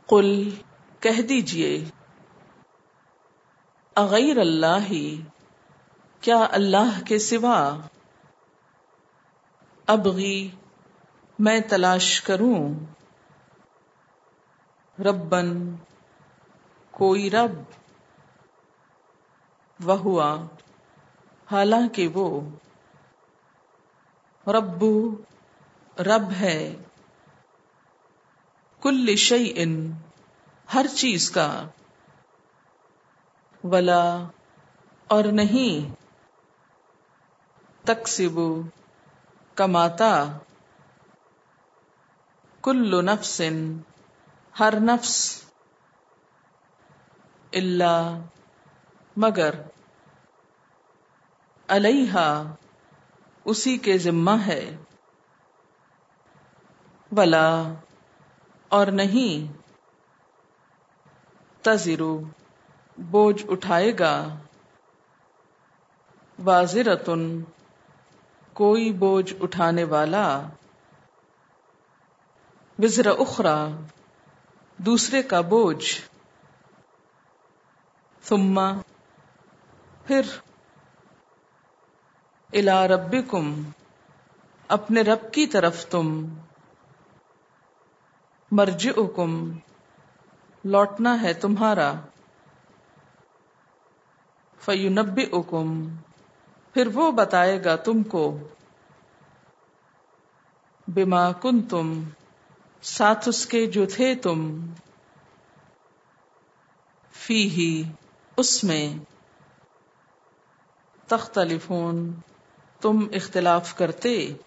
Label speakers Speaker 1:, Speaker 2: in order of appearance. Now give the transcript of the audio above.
Speaker 1: قل کہہ دیجئے، اغیر اللہ کیا اللہ کے سوا، ابغی میں تلاش کروں، ربن کوئی رب، وہوا حالانکہ وہ، رب رب ہے، کل شیء ہر چیز کا، ولا اور نہیں، تکسب کماتا، کل نفس ہر نفس، الا مگر، علیہا اسی کے ذمہ ہے، ولا اور نہیں، تزر بوجھ اٹھائے گا، وازرۃ کوئی بوجھ اٹھانے والا، وزر اخری دوسرے کا بوجھ، ثم پھر، الی ربکم اپنے رب کی طرف تم، مرجعکم لوٹنا ہے تمہارا، فینبئکم پھر وہ بتائے گا تم کو، بما کنتم ساتھ اس کے جو تھے تم، فیہ اس میں، تختلفون تم اختلاف کرتے،